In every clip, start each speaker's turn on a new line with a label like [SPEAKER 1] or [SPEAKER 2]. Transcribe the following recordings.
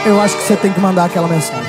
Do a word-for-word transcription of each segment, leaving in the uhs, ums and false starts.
[SPEAKER 1] eu acho que você tem que mandar aquela mensagem.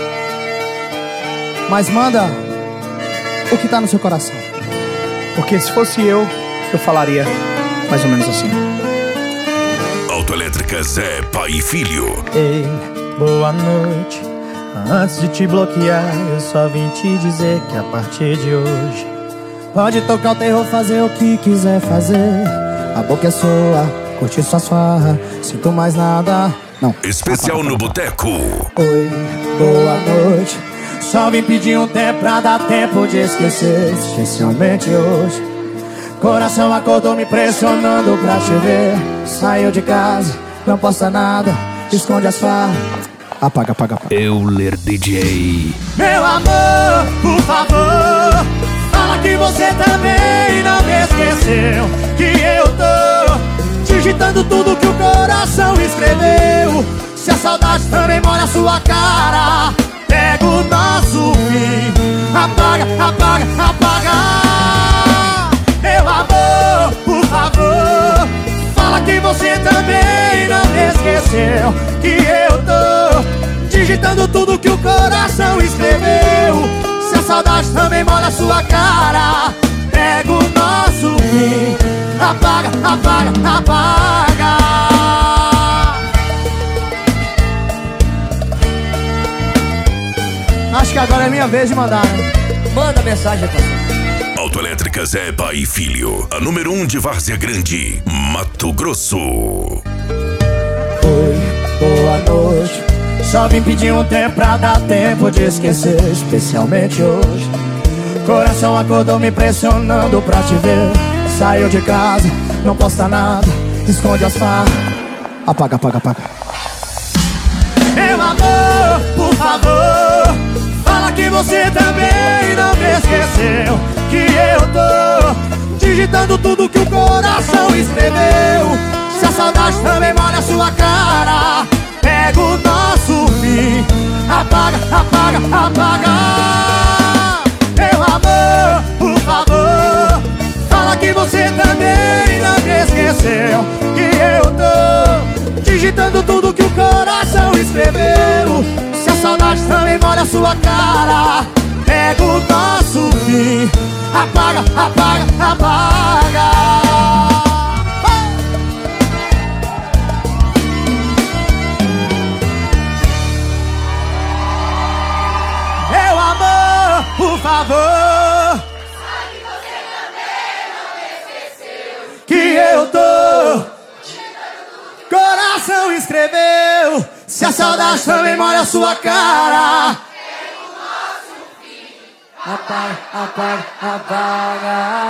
[SPEAKER 1] Mas manda o que tá no seu coração.
[SPEAKER 2] Porque se fosse eu, eu falaria mais ou menos assim.
[SPEAKER 3] Autoelétrica Zé, pai e filho.
[SPEAKER 4] Ei, boa noite. Antes de te bloquear, eu só vim te dizer que a partir de hoje
[SPEAKER 1] pode tocar o terror, fazer o que quiser fazer. A boca é sua, curtir suas farras. Sinto mais nada. Não.
[SPEAKER 3] Especial no Boteco.
[SPEAKER 1] Oi, boa noite. Só vim pedir um tempo pra dar tempo de esquecer. Especialmente hoje. Coração acordou me pressionando pra te ver. Saiu de casa, não posta nada, esconde as farras. Apaga, apaga, apaga.
[SPEAKER 3] Euler D J.
[SPEAKER 1] Meu amor, por favor, fala que você também não me esqueceu. Que eu tô digitando tudo que o coração escreveu. Se a saudade também molha a sua cara, pega o nosso fim. Apaga, apaga, apaga. Meu amor, por favor, fala que você também não me esqueceu. Que eu tô digitando tudo que o coração escreveu. Se a saudade também molha a sua cara, pega o nosso fim. Apaga, apaga, apaga. Acho que agora é minha vez de mandar, né?
[SPEAKER 5] Manda mensagem, parceiro.
[SPEAKER 3] Autoelétrica Zé, pai e filho. A número um de Várzea Grande, Mato Grosso.
[SPEAKER 1] Oi, boa noite. Só vim pedir um tempo pra dar tempo de esquecer. Especialmente hoje. Coração acordou me pressionando pra te ver. Saiu de casa, não posta nada, esconde as farras. Apaga, apaga, apaga. Meu amor, por favor, fala que você também não me esqueceu. Que eu tô digitando tudo que o coração escreveu. Se a saudade também molha a sua cara, pega o nosso fim. Apaga, apaga, apaga. Meu amor, por favor, fala que você também não me esqueceu. Que eu tô digitando tudo que o coração escreveu. Se a saudade também molha a sua cara, pega o nosso fim. Apaga, apaga, apaga. Meu amor, por favor,
[SPEAKER 6] sabe que você também não me esqueceu.
[SPEAKER 1] que eu tô coração escreveu. Se a saudade também molha a sua cara,
[SPEAKER 6] É o nosso fim.
[SPEAKER 1] apaga, apaga, apaga.